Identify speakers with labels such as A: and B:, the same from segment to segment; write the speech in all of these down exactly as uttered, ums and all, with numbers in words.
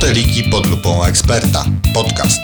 A: Foteliki pod lupą eksperta. Podcast.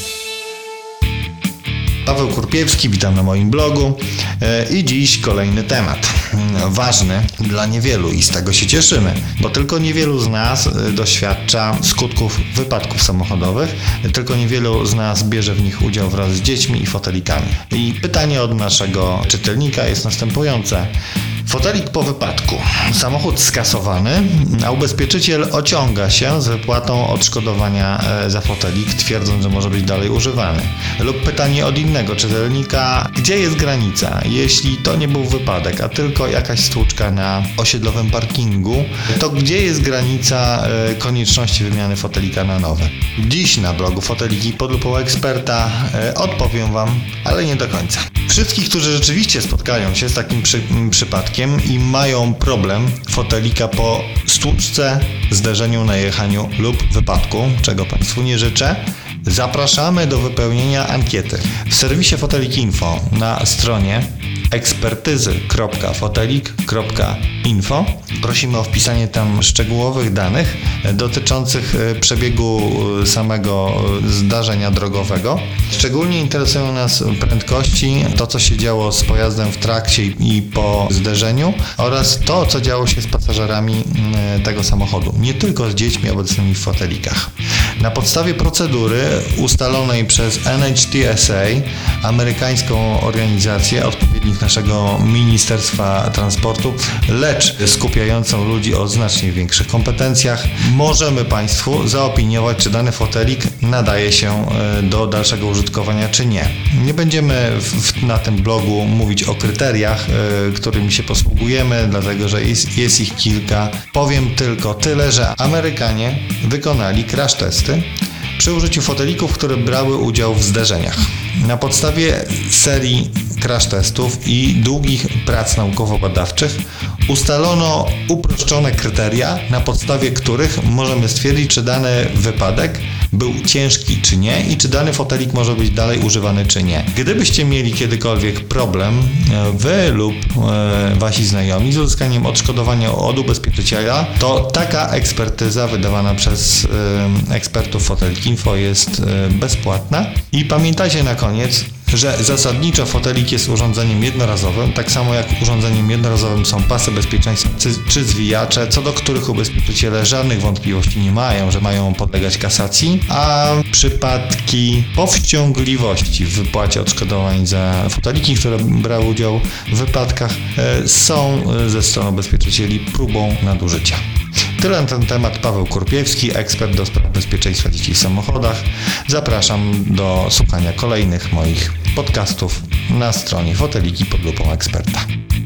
A: Paweł Kurpiewski, witam na moim blogu i dziś kolejny temat. Ważny dla niewielu i z tego się cieszymy, bo tylko niewielu z nas doświadcza skutków wypadków samochodowych, tylko niewielu z nas bierze w nich udział wraz z dziećmi i fotelikami. I pytanie od naszego czytelnika jest następujące. Fotelik po wypadku. Samochód skasowany, a ubezpieczyciel ociąga się z wypłatą odszkodowania za fotelik, twierdząc, że może być dalej używany. Lub pytanie od innego czytelnika, gdzie jest granica? Jeśli to nie był wypadek, a tylko jakaś stłuczka na osiedlowym parkingu, to gdzie jest granica konieczności wymiany fotelika na nowy? Dziś na blogu Foteliki pod lupą eksperta odpowiem Wam, ale nie do końca. Wszystkich, którzy rzeczywiście spotkają się z takim przy, przypadkiem i mają problem fotelika po stłuczce, zderzeniu, najechaniu lub wypadku, czego Państwu nie życzę, zapraszamy do wypełnienia ankiety w serwisie Fotelik Info na stronie ekspertyzy kropka fotelik kropka info. Prosimy o wpisanie tam szczegółowych danych dotyczących przebiegu samego zdarzenia drogowego. Szczególnie interesują nas prędkości, to co się działo z pojazdem w trakcie i po zderzeniu oraz to co działo się z pasażerami tego samochodu, nie tylko z dziećmi obecnymi w fotelikach. Na podstawie procedury ustalonej przez N H T S A, amerykańską organizację, odpowiednik naszego Ministerstwa Transportu, lecz skupiającą ludzi o znacznie większych kompetencjach, możemy Państwu zaopiniować, czy dany fotelik nadaje się do dalszego użytkowania, czy nie. Nie będziemy w, na tym blogu mówić o kryteriach, którymi się posługujemy, dlatego że jest, jest ich kilka. Powiem tylko tyle, że Amerykanie wykonali crash testy przy użyciu fotelików, które brały udział w zderzeniach. Na podstawie serii crash testów i długich prac naukowo-badawczych ustalono uproszczone kryteria, na podstawie których możemy stwierdzić, czy dany wypadek był ciężki czy nie i czy dany fotelik może być dalej używany czy nie. Gdybyście mieli kiedykolwiek problem, wy lub e, wasi znajomi, z uzyskaniem odszkodowania od ubezpieczyciela, to taka ekspertyza wydawana przez e, ekspertów Fotelik Info jest e, bezpłatna. I pamiętajcie na koniec, że zasadniczo fotelik jest urządzeniem jednorazowym, tak samo jak urządzeniem jednorazowym są pasy bezpieczeństwa czy, czy zwijacze, co do których ubezpieczyciele żadnych wątpliwości nie mają, że mają podlegać kasacji, a przypadki powściągliwości w wypłacie odszkodowań za foteliki, które brały udział w wypadkach, są ze strony ubezpieczycieli próbą nadużycia. Tyle na ten temat. Paweł Kurpiewski, ekspert do spraw bezpieczeństwa dzieci w samochodach. Zapraszam do słuchania kolejnych moich podcastów na stronie Foteliki pod lupą eksperta.